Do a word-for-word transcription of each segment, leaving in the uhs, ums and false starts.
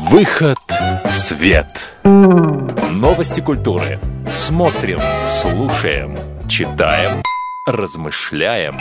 Выход в свет. Новости культуры. Смотрим, слушаем, читаем, размышляем.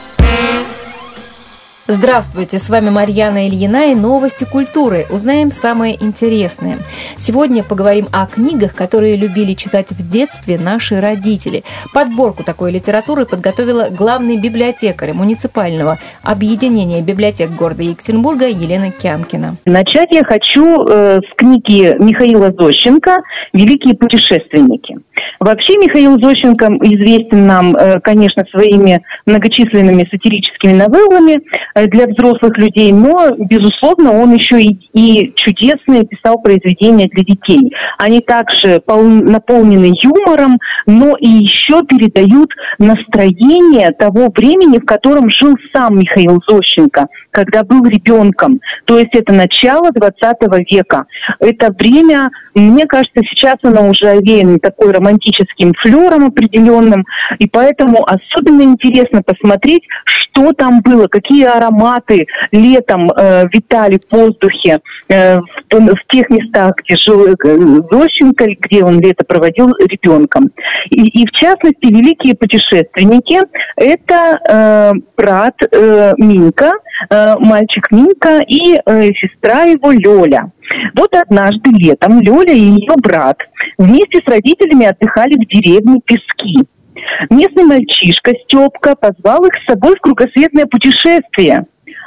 Здравствуйте, с вами Марьяна Ильина и новости культуры. Узнаем самое интересное. Сегодня поговорим о книгах, которые любили читать в детстве наши родители. Подборку такой литературы подготовила главный библиотекарь муниципального объединения библиотек города Екатеринбурга Елена Кямкина. Начать я хочу э, с книги Михаила Зощенко «Великие путешественники». Вообще Михаил Зощенко известен нам, э, конечно, своими многочисленными сатирическими новеллами для взрослых людей, но, безусловно, он еще и, и чудесные писал произведения для детей. Они также пол, наполнены юмором, но и еще передают настроение того времени, в котором жил сам Михаил Зощенко, когда был ребенком. То есть это начало двадцатого века. Это время, мне кажется, сейчас оно уже овеяно такой романтическим флером определенным, и поэтому особенно интересно посмотреть, что там было, какие ароматы летом э, витали в воздухе э, в, в тех местах, где жил Зощенко, где он лето проводил ребенком. И, и в частности, «Великие путешественники» — это э, брат э, Минка, э, мальчик Минка и э, сестра его Лёля. Вот однажды летом Лёля и ее брат вместе с родителями отдыхали в деревне Пески. Местный мальчишка Степка позвал их с собой в кругосветное путешествие.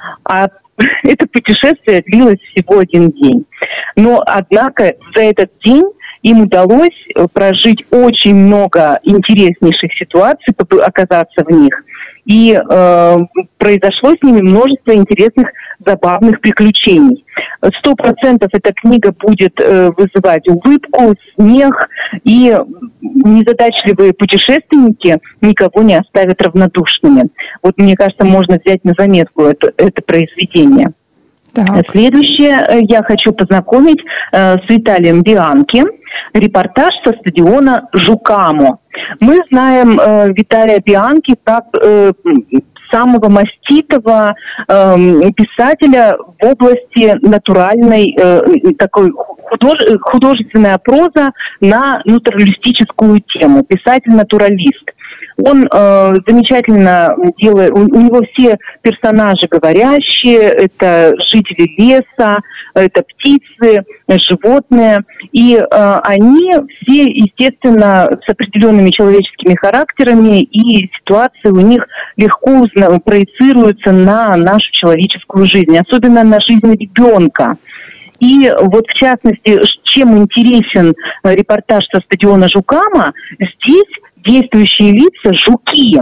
А это путешествие длилось всего один день. Но, однако, за этот день им удалось прожить очень много интереснейших ситуаций, оказаться в них. И э, произошло с ними множество интересных, забавных приключений. Сто процентов эта книга будет э, вызывать улыбку, смех, и незадачливые путешественники никого не оставят равнодушными. Вот, мне кажется, можно взять на заметку это, это произведение. Так. Следующее я хочу познакомить э, с Виталием Бианки. Репортаж со стадиона Жукамо. Мы знаем э, Виталия Бианки как э, самого маститого э, писателя в области натуральной, э, такой худож... художественная проза на натуралистическую тему. Писатель-натуралист. Он э, замечательно делает, у, у него все персонажи говорящие, это жители леса, это птицы, животные, и э, они все, естественно, с определенными человеческими характерами, и ситуации у них легко узна- проецируются на нашу человеческую жизнь, особенно на жизнь ребенка. И вот, в частности, чем интересен репортаж со стадиона Жукамо, здесь действующие лица – жуки.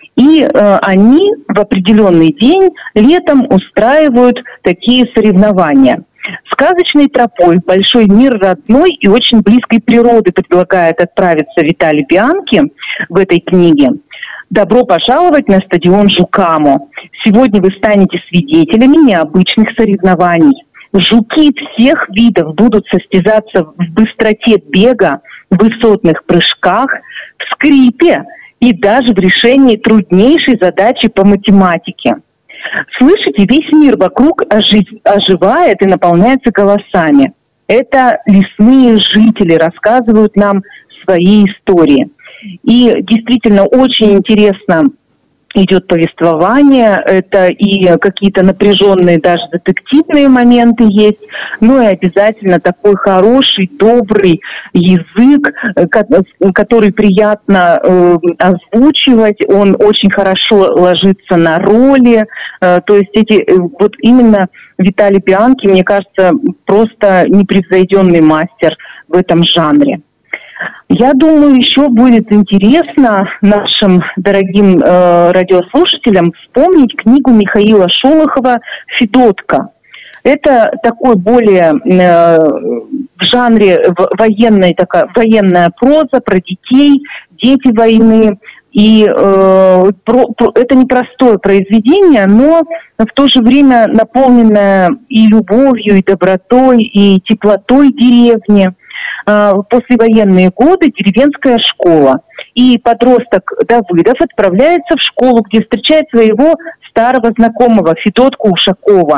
И э, они в определенный день летом устраивают такие соревнования. Сказочной тропой в большой мир родной и очень близкой природы предлагает отправиться Виталий Бианки в этой книге. Добро пожаловать на стадион Жукамо. Сегодня вы станете свидетелями необычных соревнований. Жуки всех видов будут состязаться в быстроте бега, в высотных прыжках, в скрипе и даже в решении труднейшей задачи по математике. Слышите, весь мир вокруг ожив... оживает и наполняется голосами. Это лесные жители рассказывают нам свои истории. И действительно очень интересно идет повествование, это и какие-то напряженные даже детективные моменты есть, ну и обязательно такой хороший, добрый язык, который приятно э, озвучивать, он очень хорошо ложится на роли, э, то есть эти, э, вот именно Виталий Бианки, мне кажется, просто непревзойденный мастер в этом жанре. Я думаю, еще будет интересно нашим дорогим э, радиослушателям вспомнить книгу Михаила Шолохова «Федотка». Это такой более э, в жанре военной, такая военная проза про детей, дети войны. И э, про, про, это непростое произведение, но в то же время наполненное и любовью, и добротой, и теплотой деревни. В послевоенные годы деревенская школа. И подросток Давыдов отправляется в школу, где встречает своего старого знакомого Федотку Ушакова.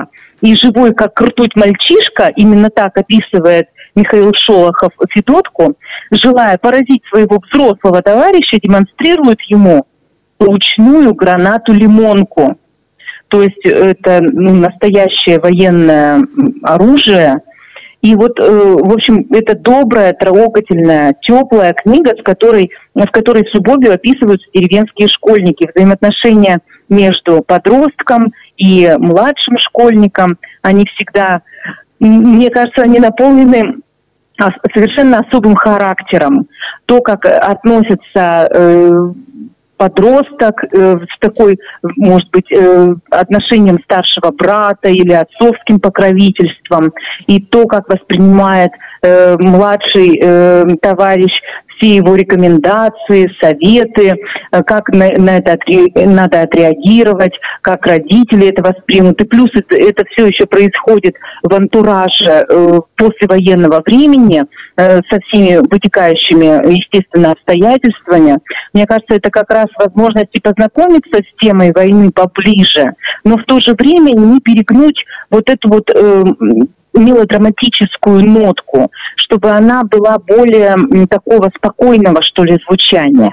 и живой, как ртуть мальчишка, именно так описывает Михаил Шолохов Федотку, желая поразить своего взрослого товарища, демонстрирует ему ручную гранату-лимонку. То есть это ну, настоящее военное оружие. И вот, э, в общем, это добрая, трогательная, теплая книга, с которой, в которой с любовью описываются деревенские школьники, взаимоотношения между подростком и младшим школьником. Они всегда, мне кажется, они наполнены совершенно особым характером. То, как относятся э, подросток э, с такой, может быть, э, отношением старшего брата или отцовским покровительством, и то, как воспринимает э, младший э, товарищ все его рекомендации, советы, э, как на, на это отре- надо отреагировать, как родители это воспримут. И плюс это, это все еще происходит в антураже э, послевоенного времени э, со всеми вытекающими, естественно, обстоятельствами. Мне кажется, это как раз возможность и познакомиться с темой войны поближе, но в то же время не перегнуть вот эту вот э, мелодраматическую нотку, чтобы она была более м, такого спокойного, что ли, звучания.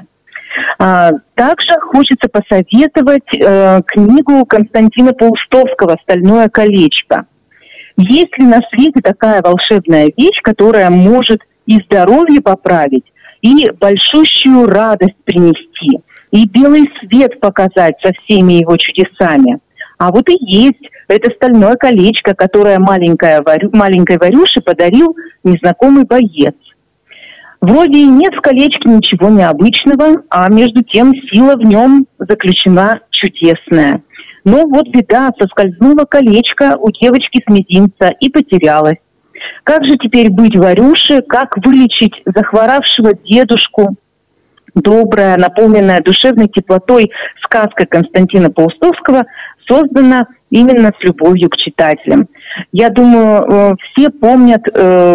А, также хочется посоветовать э, книгу Константина Паустовского «Стальное колечко». Есть ли на свете такая волшебная вещь, которая может и здоровье поправить, и большущую радость принести, и белый свет показать со всеми его чудесами? А вот и есть это стальное колечко, которое маленькая Варю, маленькой Варюше подарил незнакомый боец. Вроде и нет в колечке ничего необычного, а между тем сила в нем заключена чудесная. Но вот беда, соскользнуло колечко у девочки с мизинца и потерялось. Как же теперь быть Варюше, как вылечить захворавшего дедушку? Добрая, наполненная душевной теплотой сказка Константина Паустовского создана именно с любовью к читателям. Я думаю, все помнят э,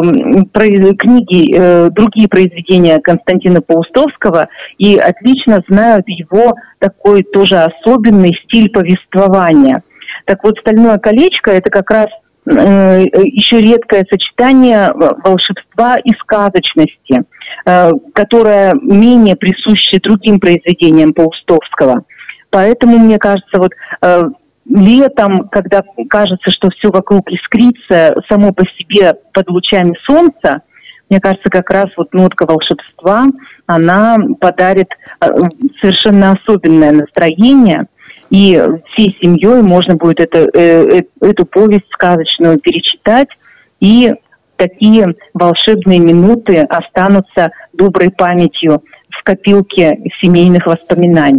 книги, э, другие произведения Константина Паустовского и отлично знают его такой тоже особенный стиль повествования. Так вот, «Стальное колечко» — это как раз э, еще редкое сочетание волшебства и сказочности, э, которое менее присуще другим произведениям Паустовского. Поэтому, мне кажется, вот э, летом, когда кажется, что все вокруг искрится само по себе под лучами солнца, мне кажется, как раз вот нотка волшебства, она подарит э, совершенно особенное настроение, и всей семьей можно будет это, э, э, эту повесть сказочную перечитать, и такие волшебные минуты останутся доброй памятью в копилке семейных воспоминаний.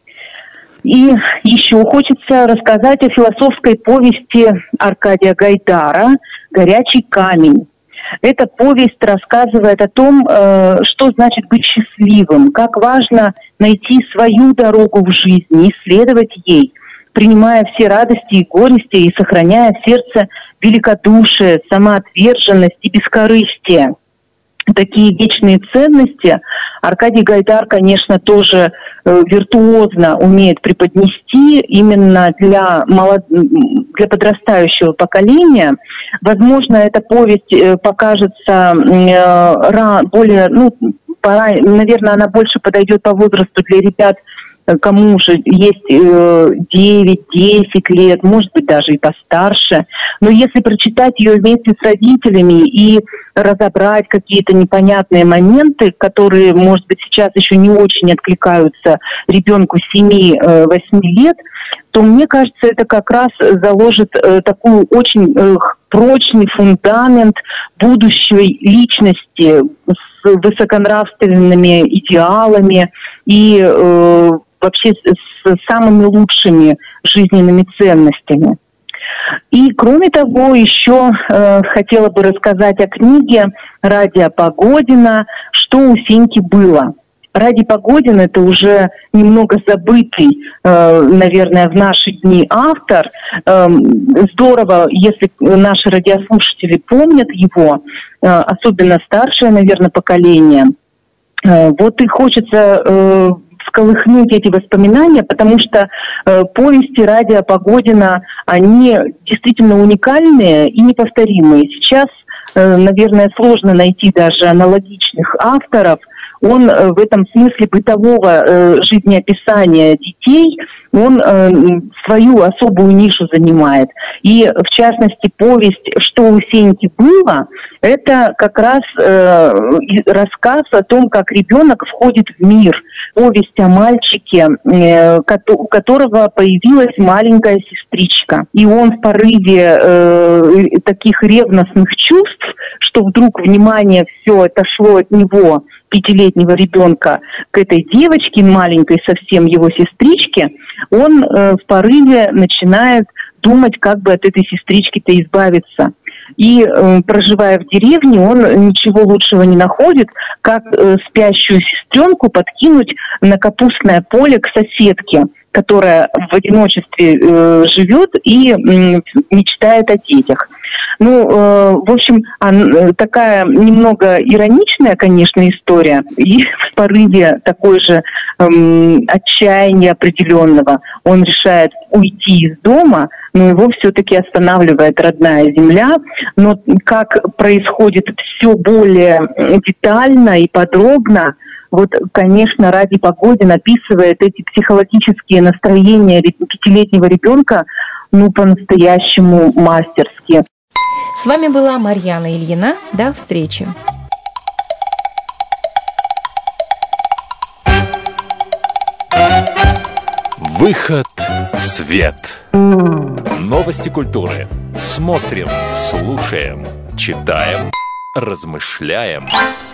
И еще хочется рассказать о философской повести Аркадия Гайдара «Горячий камень». Эта повесть рассказывает о том, что значит быть счастливым, как важно найти свою дорогу в жизни, исследовать ей, принимая все радости и горести и сохраняя в сердце великодушие, самоотверженность и бескорыстие. Такие вечные ценности Аркадий Гайдар, конечно, тоже э, виртуозно умеет преподнести именно для, молод... для подрастающего поколения. Возможно, эта повесть э, покажется э, ра... более, ну, пора, наверное, она больше подойдет по возрасту для ребят, кому уже есть э, девять-десять лет, может быть, даже и постарше. Но если прочитать ее вместе с родителями и разобрать какие-то непонятные моменты, которые, может быть, сейчас еще не очень откликаются ребенку семи-восьми лет, то, мне кажется, это как раз заложит э, такую очень э, прочный фундамент будущей личности с высоконравственными идеалами и э, вообще с самыми лучшими жизненными ценностями. И, кроме того, еще э, хотела бы рассказать о книге Радия Погодина «Что у Феньки было». Радий Погодин — это уже немного забытый, э, наверное, в наши дни автор. Э, здорово, если наши радиослушатели помнят его, э, особенно старшее, наверное, поколение. Э, вот и хочется э, всколыхнуть эти воспоминания, потому что э, повести Радия Погодина, они действительно уникальные и неповторимые. Сейчас, э, наверное, сложно найти даже аналогичных авторов. Он э, в этом смысле бытового э, жизнеописания детей, он э, свою особую нишу занимает. И, в частности, повесть «Что у Сеньки было», это как раз э, рассказ о том, как ребенок входит в мир. Повесть о мальчике, э, у которого появилась маленькая сестричка. И он в порыве э, таких ревностных чувств, что вдруг внимание все отошло от него, пятилетнего ребенка, к этой девочке маленькой, совсем его сестричке, он э, в порыве начинает думать, как бы от этой сестрички-то избавиться. И, э, проживая в деревне, он ничего лучшего не находит, как э, спящую сестренку подкинуть на капустное поле к соседке, которая в одиночестве э, живет и э, мечтает о детях. Ну, э, в общем, он, такая немного ироничная, конечно, история. И в порыве такой же э, отчаяния определенного он решает уйти из дома, но его все-таки останавливает родная земля. Но как происходит все более детально и подробно, вот, конечно, Радий Погодин описывает эти психологические настроения пятилетнего ребенка, ну, по-настоящему мастерски. С вами была Марьяна Ильина. До встречи. Выход в свет. Новости культуры. Смотрим, слушаем, читаем, размышляем.